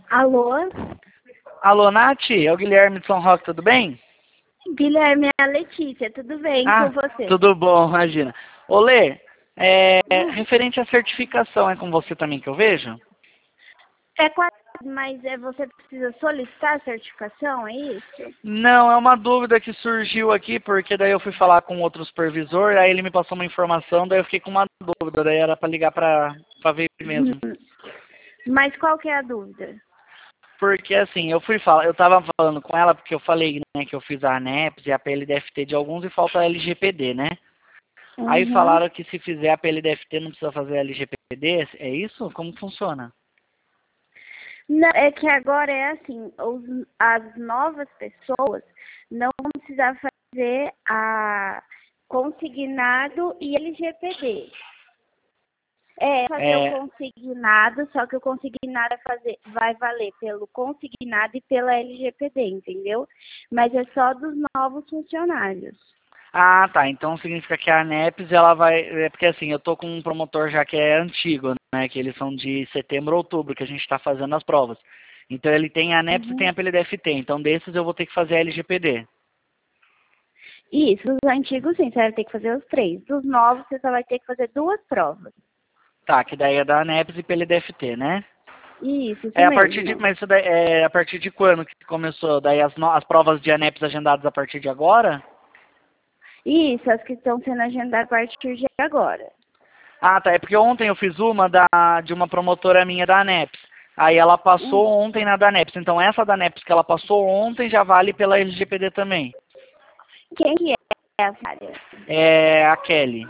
Alô? Alô, Nath? É o Guilherme de São Roque, tudo bem? Guilherme, é a Letícia, tudo bem com você? Tudo bom, imagina. Olê, referente à certificação, é com você também que eu vejo? É quase, mas você precisa solicitar a certificação, é isso? Não, é uma dúvida que surgiu aqui, porque daí eu fui falar com outro supervisor, aí ele me passou uma informação, daí eu fiquei com uma dúvida, daí era para ligar para ver mesmo. Mas qual que é a dúvida? Porque assim, eu tava falando com ela porque eu falei, né, que eu fiz a ANEPS e a PLDFT de alguns e falta a LGPD, né? Aí Uhum. falaram que se fizer a PLDFT não precisa fazer a LGPD, é isso? Como que funciona? Não, é que agora é assim, as novas pessoas não vão precisar fazer a consignado e LGPD. Fazer o É, consignado, só que o consignado vai valer pelo consignado e pela LGPD, entendeu? Mas é só dos novos funcionários. ah, tá. Então significa que a ANEPS, ela vai... É porque assim, eu tô com um promotor já que é antigo, né? Que eles são de setembro, outubro, que a gente está fazendo as provas. Então ele tem a ANEPS e tem Uhum. a PLDFT. Então desses eu vou ter que fazer a LGPD. Isso, dos antigos sim, você vai ter que fazer os 3. Dos novos você só vai ter que fazer 2 provas. Tá, que daí é da ANEPS e PLDFT, né? Isso É a partir de... mesmo. Mas isso daí é a partir de quando que começou? Daí as provas de ANEPS agendadas a partir de agora? Isso, as que estão sendo agendadas a partir de agora. Ah, tá. É porque ontem eu fiz uma de uma promotora minha da ANEPS. Aí ela passou Hum. ontem na da ANEPS. Então essa da ANEPS que ela passou ontem já vale pela LGPD também. Quem que é a Vária? É a Kelly.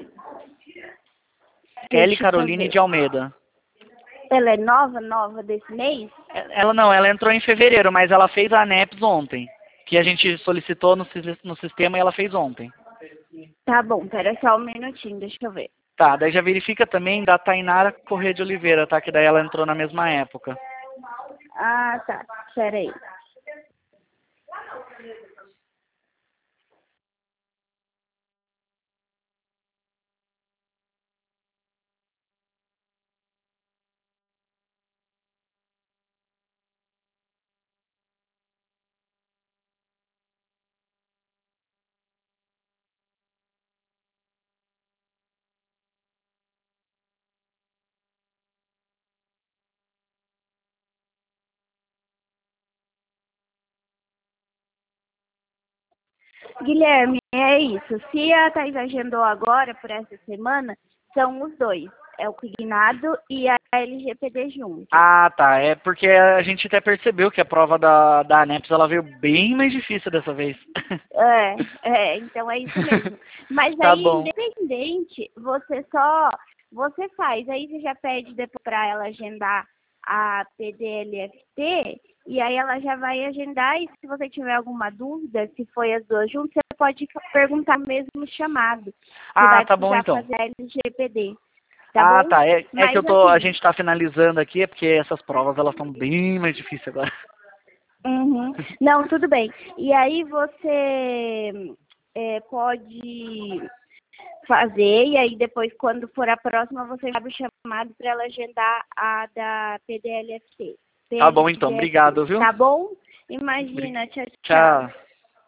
Kelly Deixa eu Caroline ver. de Almeida. Ela é nova desse mês? Ela não, ela entrou em fevereiro, mas ela fez a ANEPS ontem. Que a gente solicitou no sistema e ela fez ontem. Tá bom, pera só um minutinho, deixa eu ver. Tá, daí já verifica também da Tainara Corrêa de Oliveira, tá? Que daí ela entrou na mesma época. Ah, tá, pera aí. Guilherme, é isso. Se a Thais agendou agora, por essa semana, são os dois. É o Cognado e a LGPD junto. Ah, tá. É porque a gente até percebeu que a prova da ANEPS ela veio bem mais difícil dessa vez. Então é isso mesmo. Mas Tá aí, bom. independente, você faz. Aí você já pede depois para ela agendar a PDLFT e aí ela já vai agendar e se você tiver alguma dúvida, se foi as duas juntas, você pode perguntar mesmo no chamado, se Ah, vai tá bom precisar então. fazer a LGPD, tá Ah, bom? tá. É que Mas a assim, gente tá finalizando aqui, é porque essas provas elas estão bem mais difíceis agora. uhum. Não, tudo bem. E aí você pode fazer, e aí depois, quando for a próxima, você abre o chamado para ela agendar a da PDLFT. Tá bom então. Obrigado, viu? Tá bom? Obri- Imagina, tchau, tchau. Tchau.